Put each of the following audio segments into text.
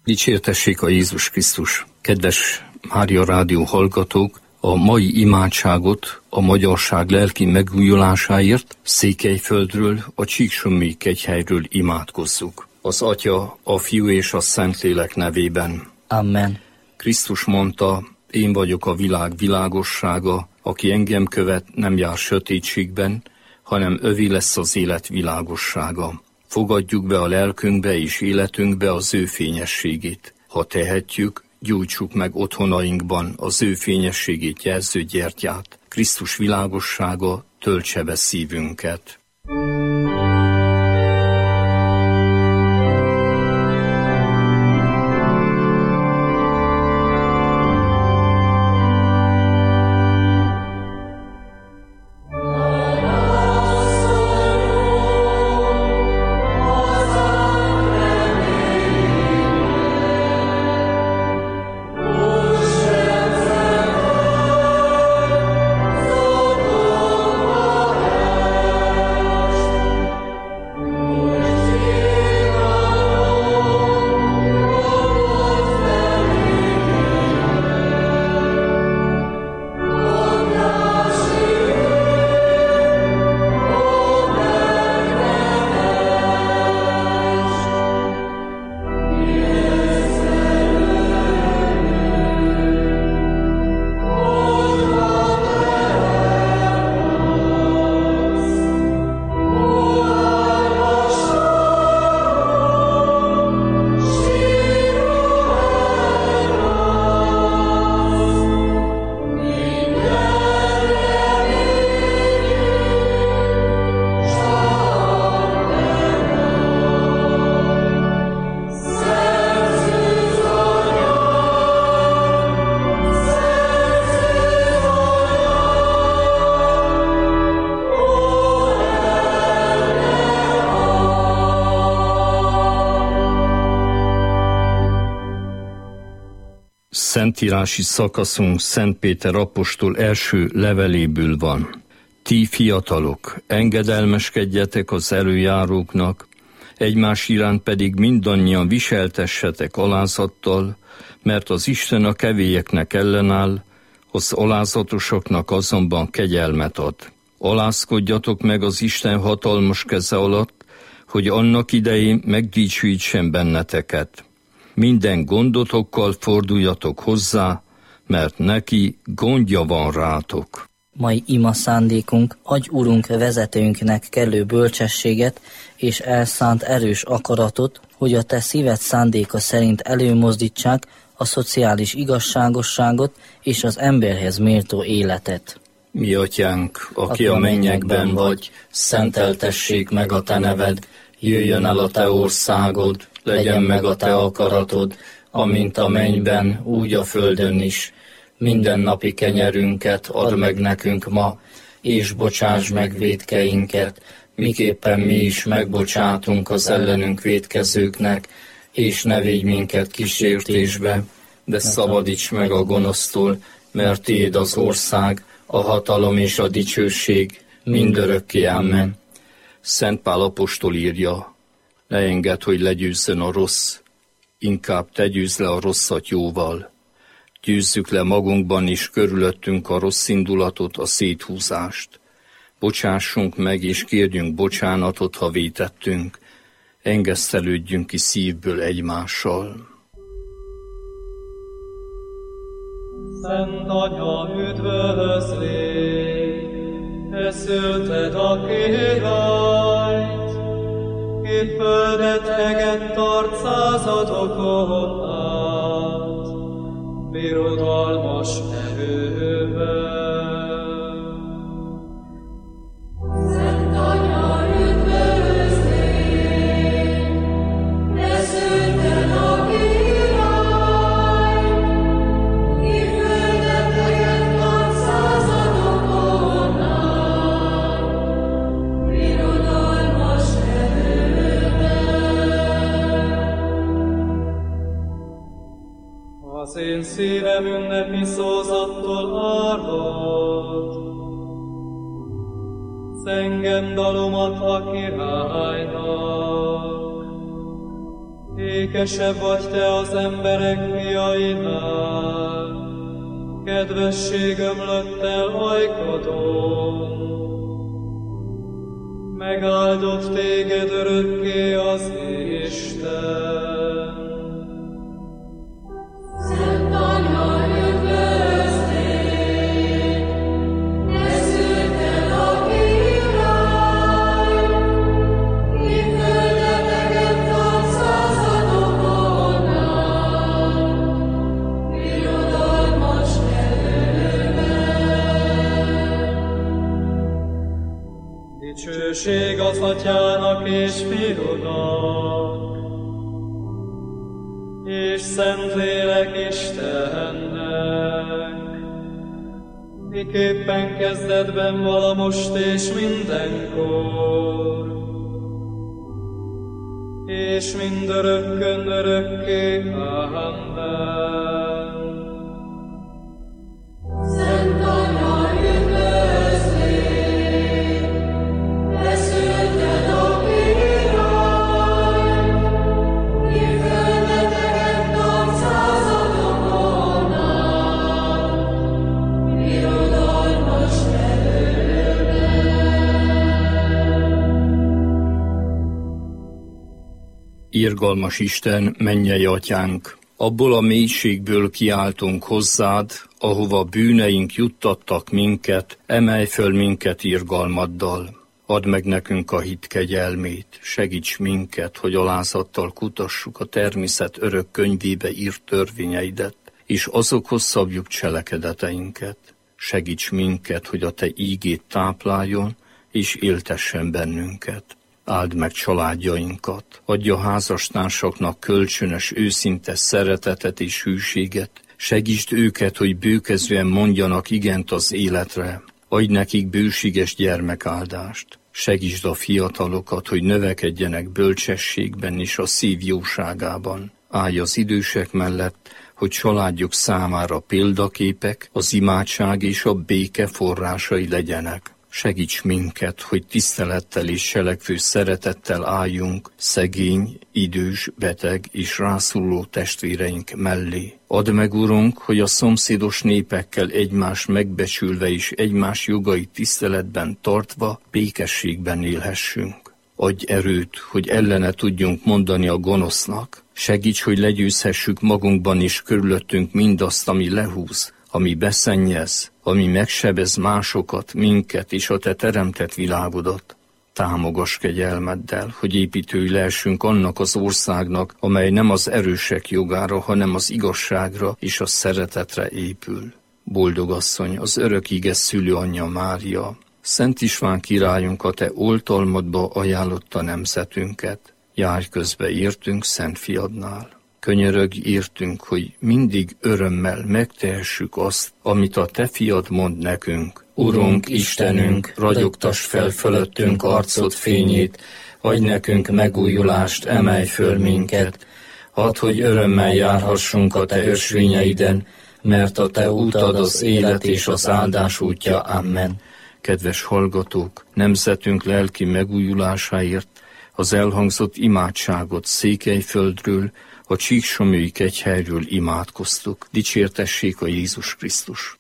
Dicsértessék a Jézus Krisztus! Kedves Mária Rádió hallgatók, a mai imádságot a magyarság lelki megújulásáért Székelyföldről, a Csíksommi kegyhelyről imádkozzuk. Az Atya, a Fiú és a Szentlélek nevében. Amen. Krisztus mondta, én vagyok a világ világossága, aki engem követ, nem jár sötétségben, hanem övé lesz az élet világossága. Fogadjuk be a lelkünkbe és életünkbe az ő fényességét. Ha tehetjük, gyújtsuk meg otthonainkban az ő fényességét jelző gyertyát. Krisztus világossága töltse be szívünket. Szentírási szakaszunk Szent Péter apostol első leveléből van. Ti fiatalok, engedelmeskedjetek az előjáróknak, egymás iránt pedig mindannyian viseltessetek alázattal, mert az Isten a kevélyeknek ellenáll, az alázatosoknak azonban kegyelmet ad. Alázkodjatok meg az Isten hatalmas keze alatt, hogy annak idején megdicsőítsen benneteket. Minden gondotokkal forduljatok hozzá, mert neki gondja van rátok. Mai ima szándékunk, adj Urunk vezetőnknek kellő bölcsességet és elszánt erős akaratot, hogy a te szíved szándéka szerint előmozdítsák a szociális igazságosságot és az emberhez méltó életet. Mi atyánk, aki a mennyekben vagy, szenteltessék meg a te neved, jöjjön el a te országod, legyen meg a te akaratod, amint a mennyben, úgy a földön is. Mindennapi kenyerünket add meg nekünk ma, és bocsáss meg vétkeinket, miképpen mi is megbocsátunk az ellenünk vétkezőknek, és ne védj minket kísértésbe, de szabadíts meg a gonosztól, mert tiéd az ország, a hatalom és a dicsőség mindörökké. Amen. Szent Pál apostol írja, ne engedd, hogy legyőzzön a rossz, inkább te győzz le a rosszat jóval. Győzzük le magunkban is körülöttünk a rossz indulatot, a széthúzást. Bocsássunk meg és kérjünk bocsánatot, ha vétettünk. Engesztelődjünk ki szívből egymással. Szent Anya, üdvözlégy, te szülted a királyt, itt földet egett tart századokon át, birodalmas erővel. Szent Anya, üdvözlégy, te szülted a királyt, itt földet egett tart századokon át, birodalmas Az én szívem ünnepi szózattól áldott, zengem dalomat a királynak. Ékesebb vagy te az emberek fiainál, kedvesség ömlött el ajkadon. Megáldott téged örökké az Isten. Szent Anya, üdvözlégy, te szülted a király, ki földeteket tart századokon át, birodalmas Dicsőség az Atyának és Fiúnak, és Szentlélek Istennek, miképpen kezdetben vala most és mindenkor, és mindörökkön örökké. Amen. Szent Anya, üdvözlégy, te szülted a királyt, ki földeteket tart századokon át, birodalmas Irgalmas Isten, mennyei Atyánk, abból a mélységből kiáltunk hozzád, ahova bűneink juttattak minket, emelj föl minket irgalmaddal. Add meg nekünk a hit kegyelmét, segíts minket, hogy alázattal kutassuk a természet örök könyvébe írt törvényeidet, és azokhoz szabjuk cselekedeteinket. Segíts minket, hogy a te ígét tápláljon, és éltessen bennünket. Áld meg családjainkat, adj a házastársaknak kölcsönös, őszinte szeretetet és hűséget, segítsd őket, hogy bőkezően mondjanak igent az életre, adj nekik bőséges gyermekáldást, segítsd a fiatalokat, hogy növekedjenek bölcsességben és a szív jóságában. Állj az idősek mellett, hogy családjuk számára példaképek, az imádság és a béke forrásai legyenek. Segíts minket, hogy tisztelettel és selekvő szeretettel álljunk szegény, idős, beteg és rászoruló testvéreink mellé. Add meg, Urunk, hogy a szomszédos népekkel egymást megbecsülve és egymás jogait tiszteletben tartva békességben élhessünk. Adj erőt, hogy ellene tudjunk mondani a gonosznak. Segíts, hogy legyőzhessük magunkban és körülöttünk mindazt, ami lehúz, ami beszennyez, ami megsebez másokat, minket és a te teremtett világodat. Támogass kegyelmeddel, hogy építői lehessünk annak az országnak, amely nem az erősek jogára, hanem az igazságra és a szeretetre épül. Boldog asszony, az örök ige szülőanyja Mária, Szent István királyunk, a te oltalmadba ajánlotta nemzetünket. Járj közbe értünk Szent Fiadnál. Könyörögj értünk, hogy mindig örömmel megtehessük azt, amit a te fiad mond nekünk. Urunk, Istenünk, ragyogtass fel fölöttünk arcod fényét, adj nekünk megújulást, emelj föl minket. Hadd, hogy örömmel járhassunk a te ösvényeiden, mert a te útad az élet és az áldás útja. Amen. Kedves hallgatók, nemzetünk lelki megújulásáért az elhangzott imádságot Székelyföldről, a Csíksomlyói kegyhelyről imádkoztuk. Dicsértessék a Jézus Krisztus!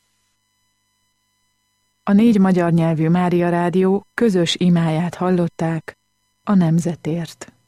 A 4 magyar nyelvű Mária Rádió közös imáját hallották a nemzetért.